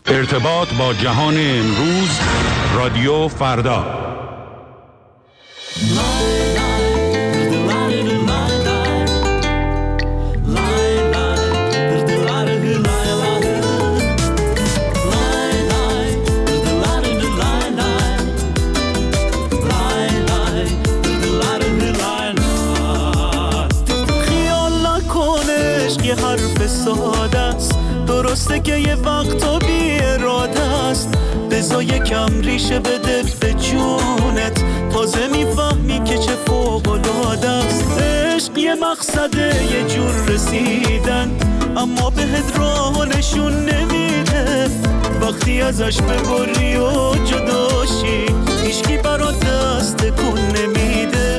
ارتباط با جهان امروز، رادیو فردا. حرف ساده است، درسته که یه وقتا بی اراده است. بذار یکم ریشه بده به جونت، تازه میفهمی که چه فوق‌العاده است. عشق یه مقصده، یه جور رسیدن، اما بهت راه نشون نمیده. وقتی ازش ببری و جداشی، هیچکی برات دست تکون نمیده.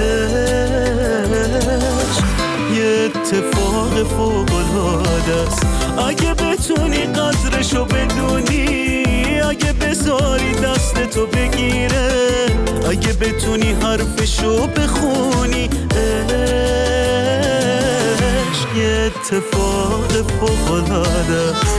یه اتفاق فوق‌العاده است، اگه بتونی قدرشو بدونی، اگه بذاری دستتو بگیره، اگه بتونی حرفشو بخونی. عشق یه اتفاق فوق‌العاده است.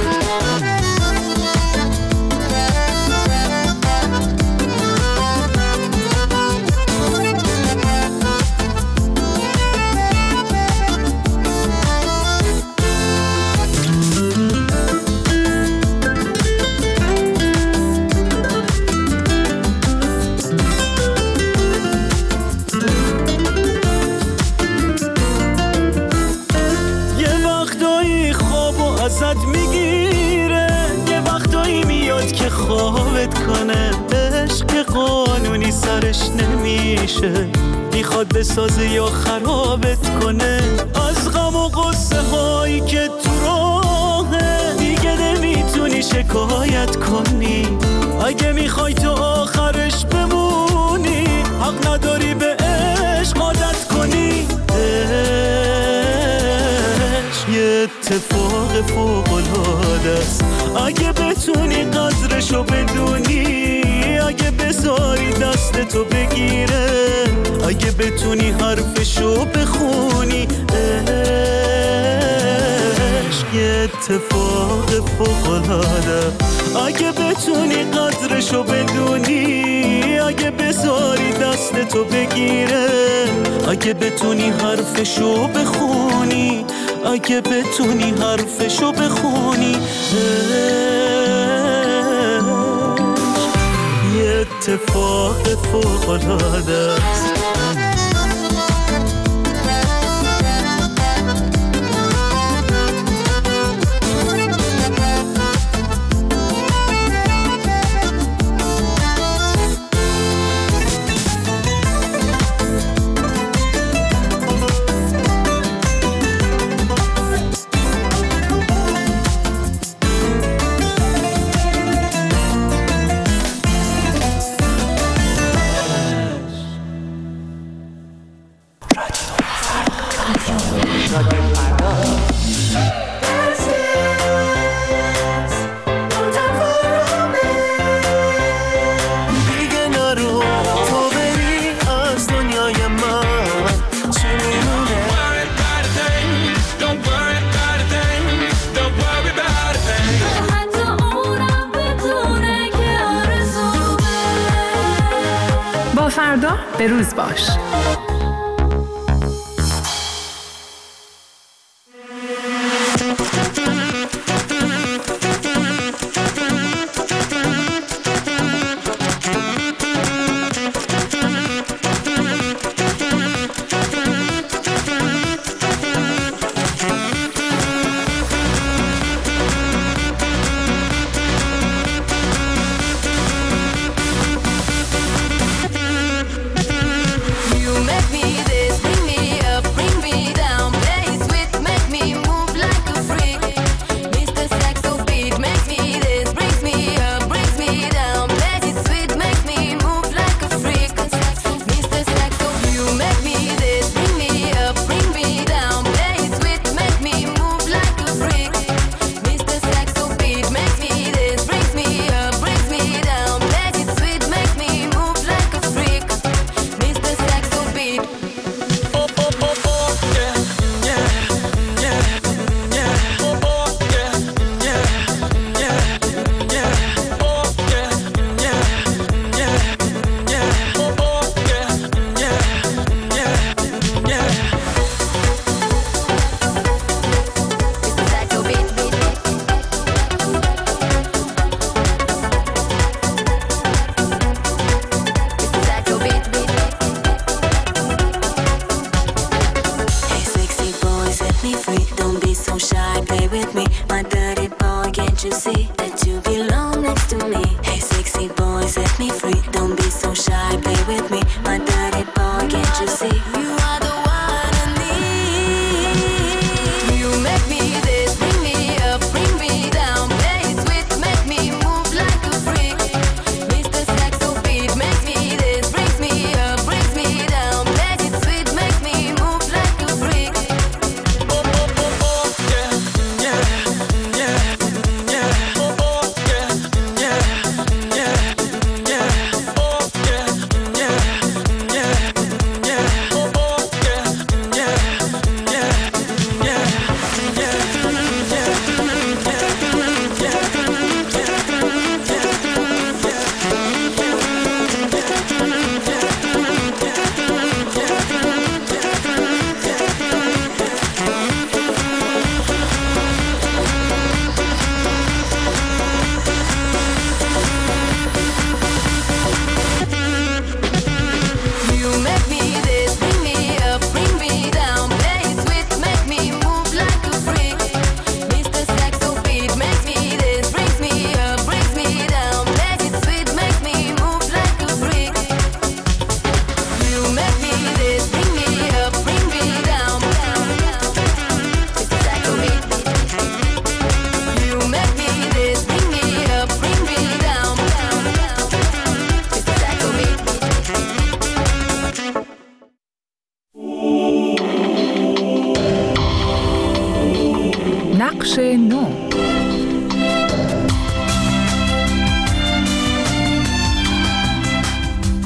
ازت میگیره، یه وقتایی میاد که خوابت کنه. عشق قانونی سرش نمیشه، میخواد بسازه یا خرابت کنه. از غم و غصه هایی که تو راهه، دیگه نمیتونی شکایت کنی. اگه میخوای تو آخرش بمونی، حق نداری به عشق عادت کنی. یه اتفاق فوق‌العاده است، اگه بتونی قدرشو بدونی، اگه بذاری دستتو بگیره، اگه بتونی حرفشو بخونی. عشق یه اتفاق فوق‌العاده، اگه بتونی قدرشو بدونی، اگه بذاری دستتو بگیره، اگه بتونی حرفشو بخونی، اگه بتونی حرفشو بخونی. یه اتفاق فوق‌العاده است. فردا به روز باش. You make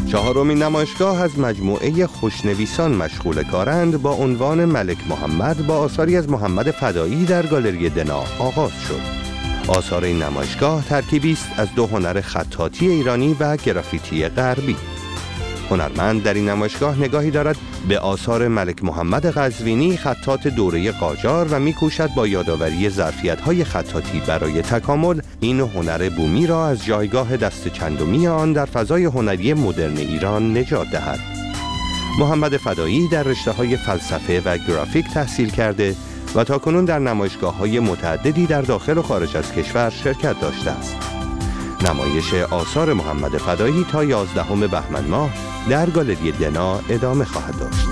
چهارمین نمایشگاه از مجموعه خوشنویسان مشغول کارند با عنوان ملک محمد با آثاری از محمد فدایی در گالری دنا آغاز شد. آثار این نمایشگاه ترکیبی است از دو هنر خطاطی ایرانی و گرافیتی غربی. هنرمند در این نمایشگاه نگاهی دارد به آثار ملک محمد قزوینی، خطاط دوره قاجار، و می‌کوشد با یادآوری ظرفیت‌های خطاطی برای تکامل این هنر بومی را از جایگاه دست چندمی آن در فضای هنری مدرن ایران نجات دهد. محمد فدایی در رشته‌های فلسفه و گرافیک تحصیل کرده و تاکنون در نمایشگاه‌های متعددی در داخل و خارج از کشور شرکت داشته است. نمایش آثار محمد فدایی تا 11 بهمن ماه در گالری دنا ادامه خواهد داشت.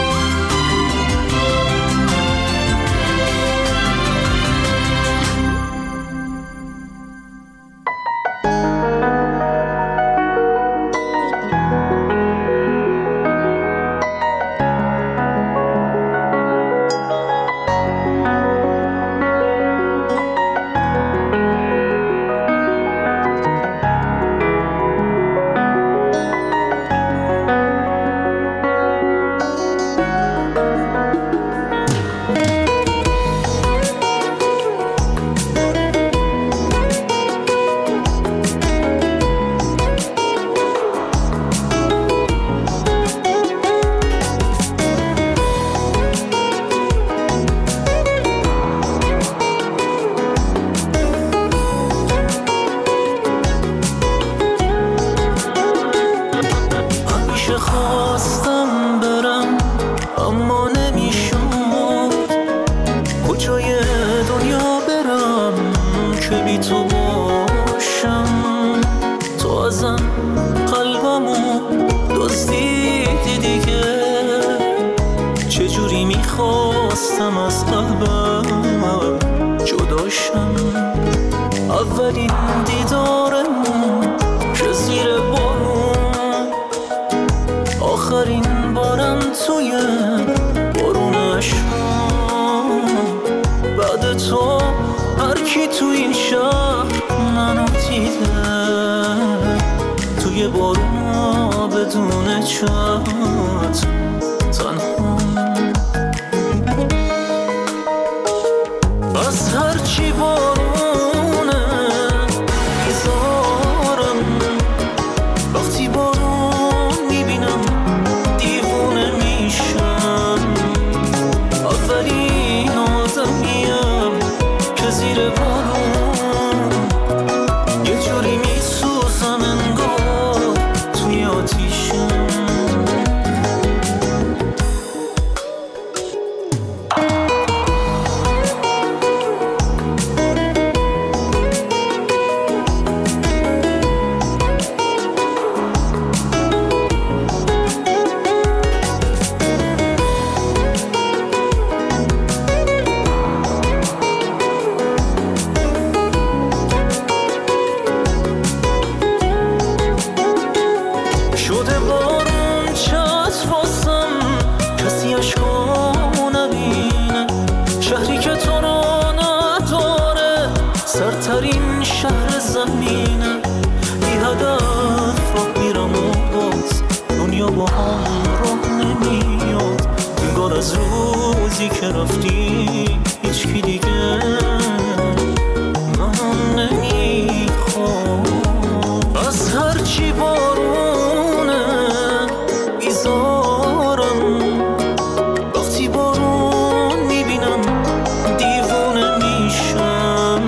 خواستم برم اما نمیشد، کجای دنیا برم که بی تو باشم. تو ازم قلبمو دزدیدی دیگه، چجوری میخواستم از قلبم جداشم. اولین دیدارمون که زیر بارون، آخرین بارم توی بارون عشقم. بعد تو هر کی تو این شهر منو دیده، توی بارون بدون چت تنها. از هر چی بارونه بیزارم، وقتی بارون میبینم دیوونه میشم. اولین آدمیم که زیر بارون یه جوری میسوزم انگار توی آتیشم. شده بارون چت واسم، کسی عشقامو نبینه. شهری که تو رو نداره، سرترین شهر زمینه. بی هدف راه میرم و باز دنیا با هم راه نمیاد. انگار از روزی که رفتی هیچکی دیگه من نمیخواد. از هرچی بارونه بیزارم، وقتی بارون میبینم دیوونه میشم.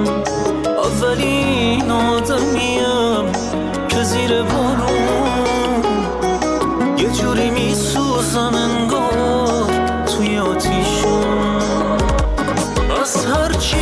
اولین آدمیم که زیر بارون یه جوری میسوزم انگار توی آتیشم. از هرچی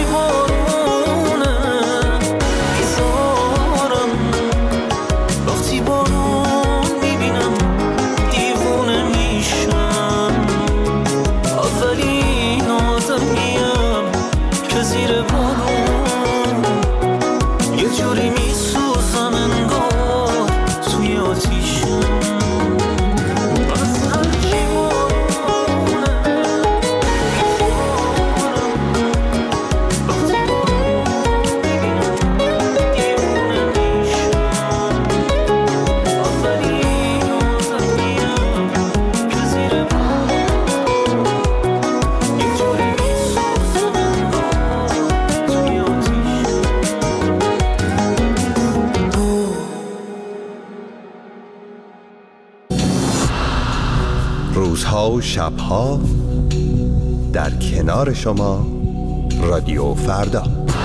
روزها و شبها در کنار شما رادیو فردا.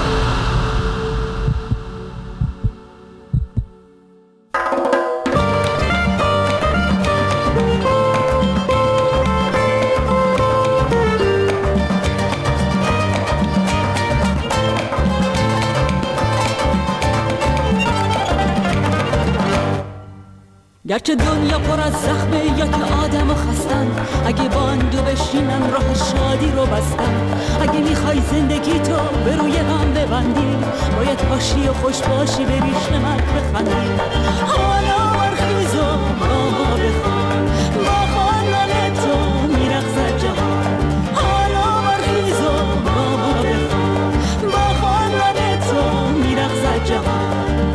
گرچه دنیا پر از زخمه یا که آدم و خستن، اگه با اندو بشینن راه شادی رو بستن. اگه میخوای زندگی تو به روی هم ببندی، باید پاشی و خوش باشی بریش نمک بخندی. حالا برخیز و با ما بخوان، با خواندن تو میرقصد جهان. حالا برخیز و با ما بخوان، با خواندن تو میرقصد جهان.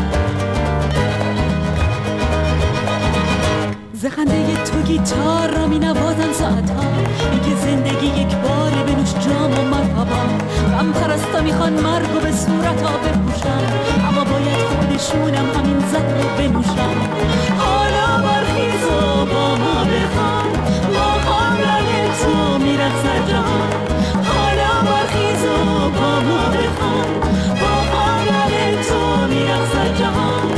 زخنده تو گیتار را می نوازم ساعتها، میگه زندگی یک باره بنوش جام و مرحبا. غم پرستا میخوان مرگو به صورتا بپوشن، اما باید خودشونم همین زهرو بنوشن. حالا برخیز و با ما بخوان، با خواندن تو میرقصد جهان. حالا برخیز و با ما بخوان، با خواندن تو میرقصد جهان.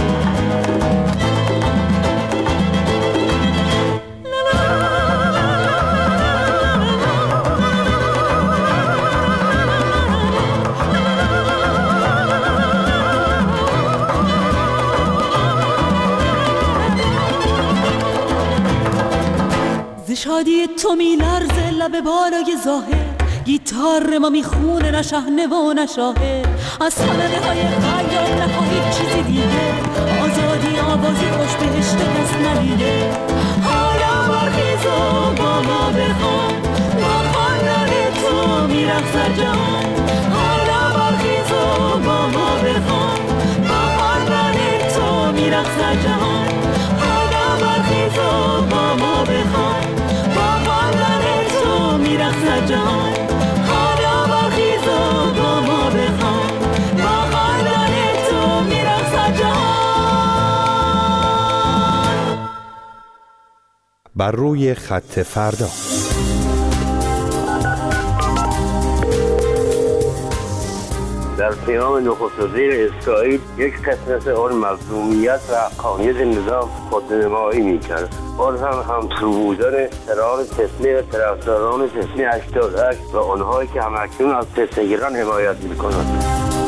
شادی تو میلرزه لب بالای ظاهر، گیتار ما میخونه نه شهنه و نه شاهر. از خانده های خیال نخواهید چیزی دیگه، آزادی آوازی خوش بهشت کس ندیده. حالا برخیز و با ما بخوان، با خواندن تو میرقصد جهان. حالا برخیز و با ما بخوان، با خواندن تو میرقصد جهان. حالا برخیز و با ما بخوان، میرقصد جهان. حالا برخیز و با ما بخوان، با خواندن تو میرقصد جهان. بر روی خط فردا. در پیام نخست وزیر اسرائیل یک قسمت آن مظلومیت و حقانیت نظام خودنمایی می‌کرد. باز هم همسو تران تسنی و طرفداران تسنی 88 و آنهایی که همکنون از تسنیگران حمایت می‌کنند.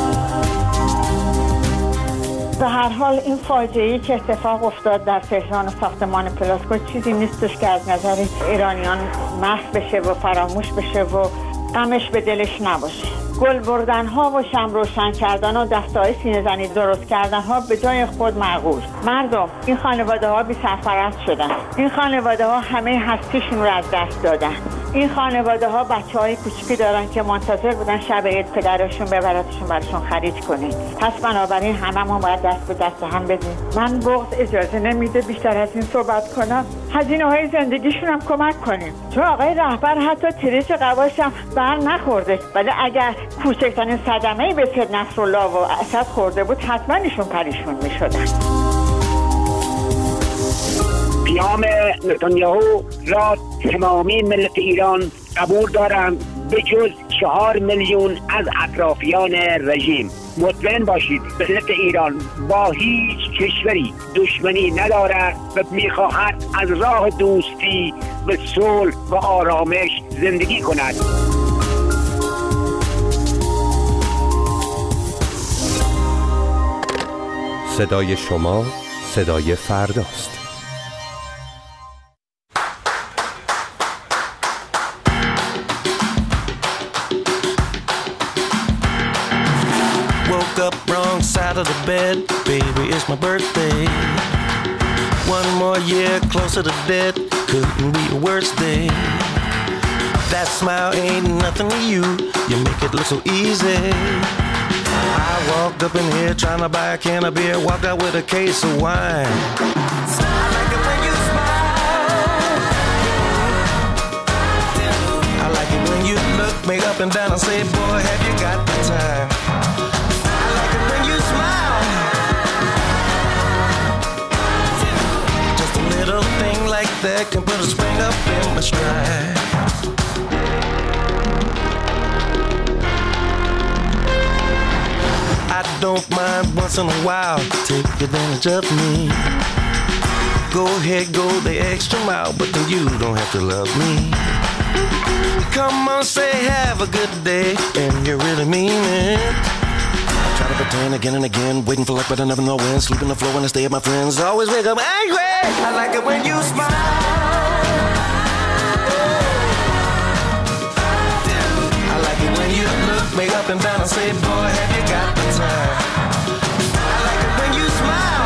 به هر حال این فاجعه‌ای که اتفاق افتاد در تهران و ساختمان پلاسکو چیزی نیستش که از نظر ایرانیان محو بشه و فراموش بشه و غمش به دلش نباشه. گل بردن ها و شمع روشن کردن و دستای سینه زنی درست کردن ها به جای خود معقول. مردم، این خانواده ها بی سرپرست شدن. این خانواده ها همه هستیشون رو از دست دادن. این خانواده ها بچه های کوچیکی دارن که منتظر بودن شب عید پدرشون ببرتشون براشون خرید کنه. پس بنابراین هممون باید دست به دست هم بدیم. من بغض اجازه نمیده بیشتر از این صحبت کنم. هزینه های زندگیشون هم کمک کنیم. چون آقای رهبر حتی تریچ قواش هم بر نخورده، ولی اگر کوچکترین صدمه‌ای به سید نصرالله و اسد خورده بود حتما ایشون پریشون میشدن. پیام نتانیاهو را تمامی ملت ایران قبول دارند به جز 4 میلیون از اطرافیان رژیم. مطمئن باشید ملت ایران با هیچ کشوری دشمنی ندارد و میخواهد از راه دوستی به صلح و آرامش زندگی کند. صدای شما صدای فرداست. Woke up wrong side of the bed, baby, it's my birthday. One more year closer to death, couldn't be a worse day. That smile ain't nothing to you, you make it look so easy. I walked up in here trying to buy a can of beer, walked out with a case of wine. I like it when you smile. I like it when you look me up and down and say, boy, have you got the time? I like it when you smile. Just a little thing like that can put a spring up in my stride. I don't mind once in a while, take advantage of me. Go ahead, go the extra mile, but then you don't have to love me. Come on, say have a good day, and you really mean it. Try to pretend again and again, waiting for luck but I never know when. Sleep on the floor when I stay at my friends, always wake up angry. I like it when you smile. I like it when you look me up and down and say, boy, have you got the time. I like it when you smile.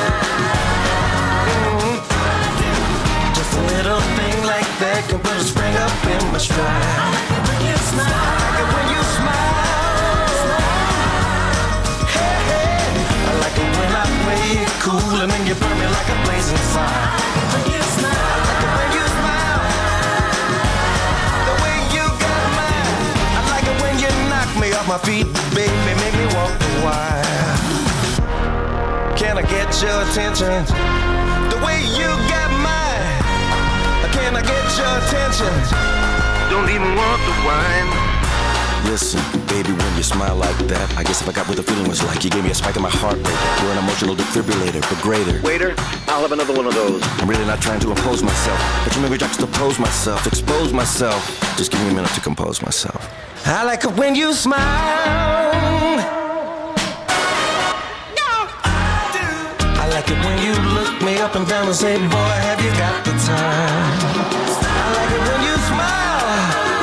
Just a little thing like that can put a spring up in my stride. I like it when you smile. I like it when you smile. Hey, hey. I like it when I play it cool and then you burn me like a blazing fire. I like it when you smile. I like it when you smile. The way you got mine. I like it when you knock me off my feet, baby, make me walk a while. Can I get your attention? The way you got mine. Can I get your attention? Don't even want the wine. Listen, baby, when you smile like that, I guess if I got what the feeling was like, you gave me a spike in my heart rate. You're an emotional defibrillator, but greater. Waiter, I'll have another one of those. I'm really not trying to impose myself, but you made me juxtapose myself, expose myself. Just give me a minute to compose myself. I like it when you smile. No, I do. I like it when you look me up and down and say, boy, have you got the time? I like it when you smile.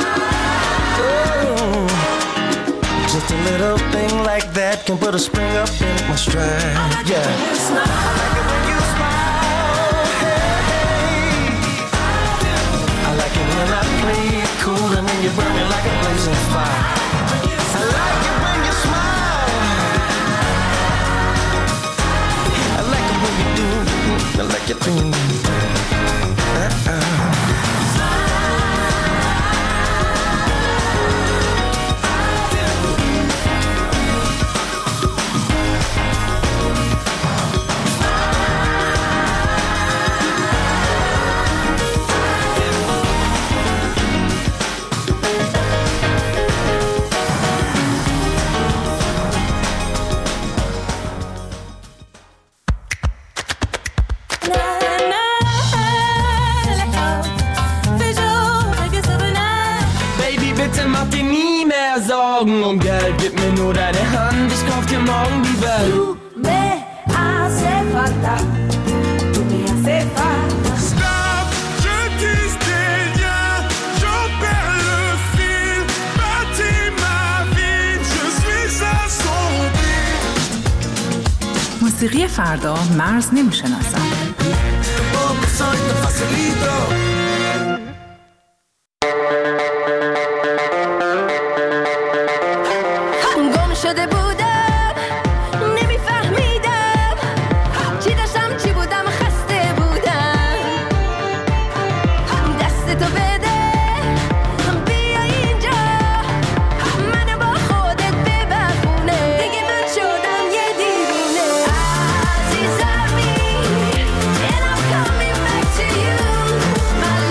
Oh, just a little thing like that can put a spring up in my stride. I like it when you smile. I like it when you smile. Hey, hey. I like it when I play it cool and then you burn me like a blazing fire. I like it when you smile. I like it when you do. I like it when you do. Augen und Geld, gib mir nur deine Hand, ich kauf dir morgen die Welt. Du me hace falta, tu me hace falta. Stop, je disais rien, j'en perds le fil, bâtis ma vie, je suis assombri. موسیقی فردا مرز نمیشناسد. شده بودم نمیفهمیدم چی داشتم چی بودم خسته بودم دستتو بده بیا اینجا منو با خودت ببخونه دیگه من شدم یه دیوونه عزیزمی and I'm coming back to you my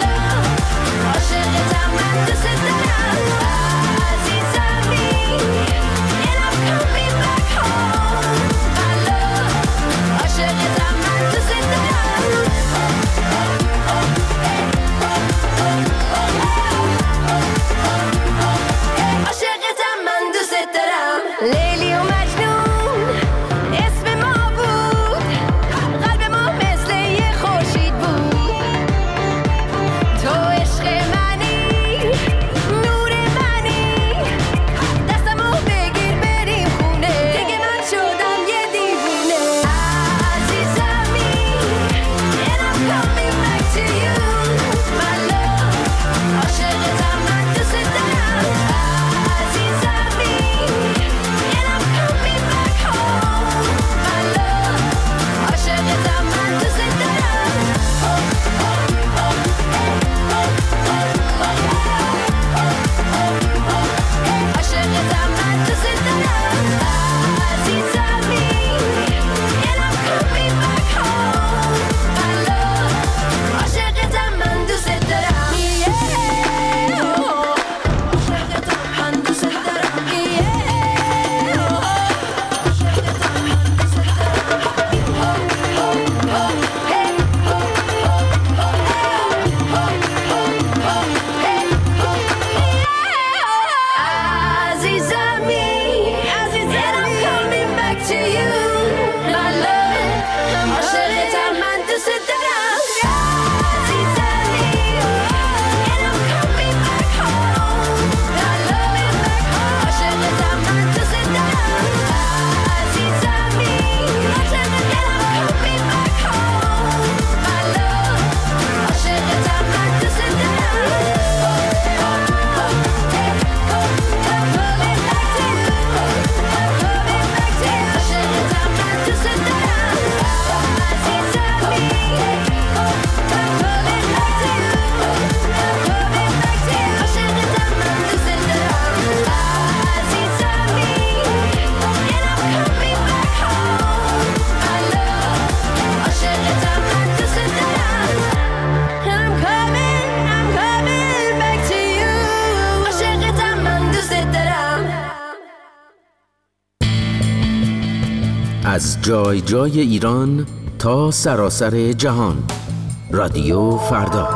از جای جای ایران تا سراسر جهان. رادیو فردا.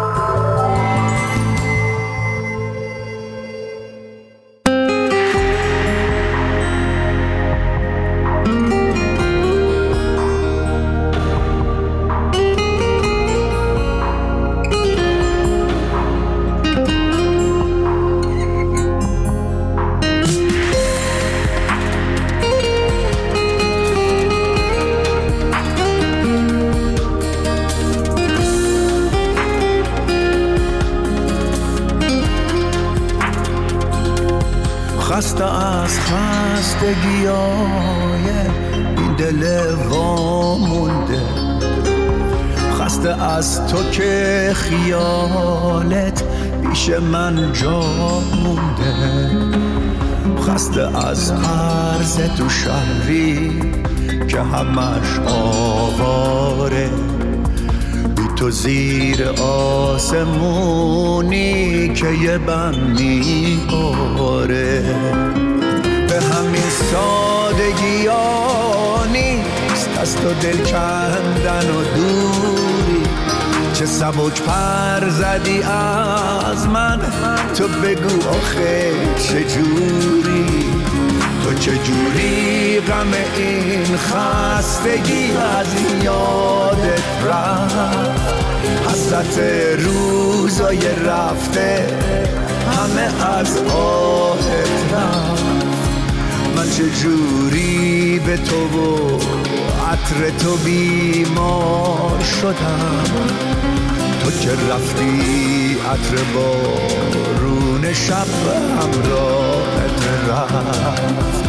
خسته از خستگیای این دل وامونده، خسته از تو که خیالت پیش من جا مونده، خسته از عرض تو شهری که همش آواره، بی تو زیر آسمونی که یه بم میباره. به همین سادگی ها نیست از تو دل کندن و دوری، چه سبک پر زدی از من، تو بگو آخه چجوری، تو چجوری غم این خستگی از یادت رفت، حسرت روزای رفته همه از آهت رفت. من چجوری به تو و عطر تو بیمار شدم، تو که رفتی عطر بارون شب همراهت رفت.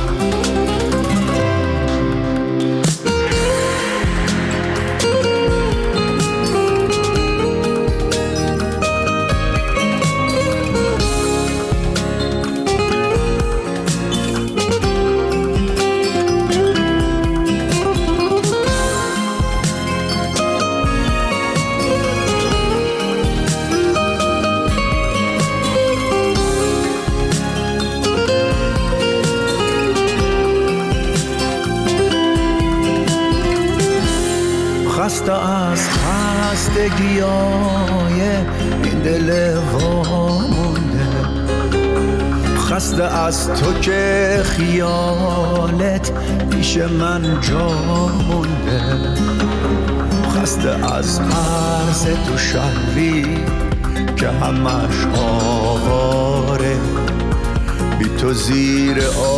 خسته از خستگیای این دل وامونده، خسته از تو که خیالت پیش من جا مونده، خسته از عرض تو شهری که همش آواره، بی تو زیر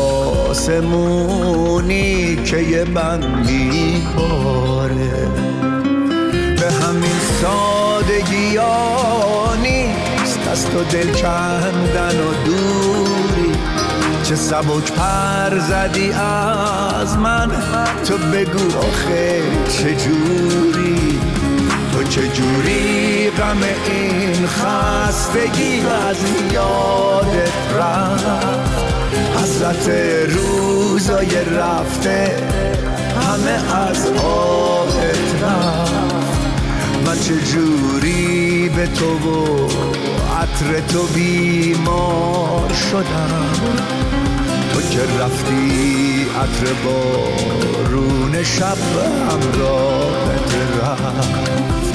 آسمونی که یه بم میباره. به همین سادگی ها نیست از تو دل کندن و دوری، چه سبک پر زدی از من، تو بگو آخه چجوری، تو چجوری غم این خستگی از یادت رفت، حسرت روزای رفته همه از آهت رفت. من چجوری به تو و عطر تو بیمار شدم، تو که رفتی عطر بارون شب همراهت رفت.